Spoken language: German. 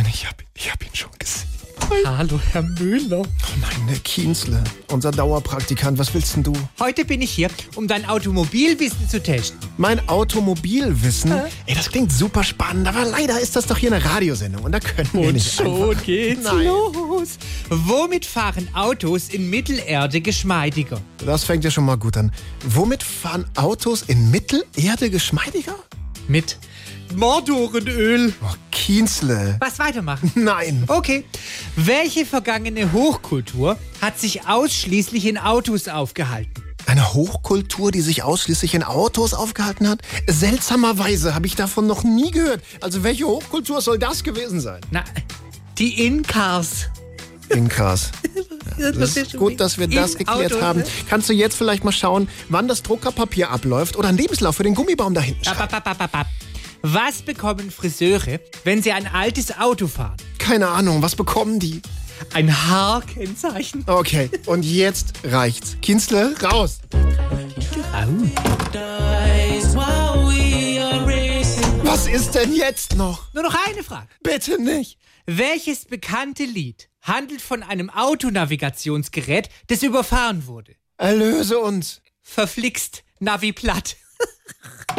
Ich hab ihn schon gesehen. Hallo, Herr Müller. Meine Kienzle, unser Dauerpraktikant, was willst denn du? Heute bin ich hier, um dein Automobilwissen zu testen. Mein Automobilwissen? Ey, das klingt super spannend, aber leider ist das doch hier eine Radiosendung und da können wir Und nicht schon einfach... geht's Nein. los. Womit fahren Autos in Mittelerde geschmeidiger? Das fängt ja schon mal gut an. Womit fahren Autos in Mittelerde geschmeidiger? Mit Motorenöl. Oh, Kienzle. Was weitermachen? Nein. Okay. Welche vergangene Hochkultur hat sich ausschließlich in Autos aufgehalten? Eine Hochkultur, die sich ausschließlich in Autos aufgehalten hat? Seltsamerweise habe ich davon noch nie gehört. Also welche Hochkultur soll das gewesen sein? Na, die Incars. Inkas. Das ist gut, dass wir das geklärt Autos, haben. ne? Kannst du jetzt vielleicht mal schauen, wann das Druckerpapier abläuft oder einen Lebenslauf für den Gummibaum da hinten schreiben? Was bekommen Friseure, wenn sie ein altes Auto fahren? Keine Ahnung, was bekommen die? Ein Haarkennzeichen. Okay, und jetzt reicht's. Kienzle, raus! Was ist denn jetzt noch? Nur noch eine Frage. Bitte nicht. Welches bekannte Lied handelt von einem Autonavigationsgerät, das überfahren wurde? Erlöse uns. Verflixt, Navi platt.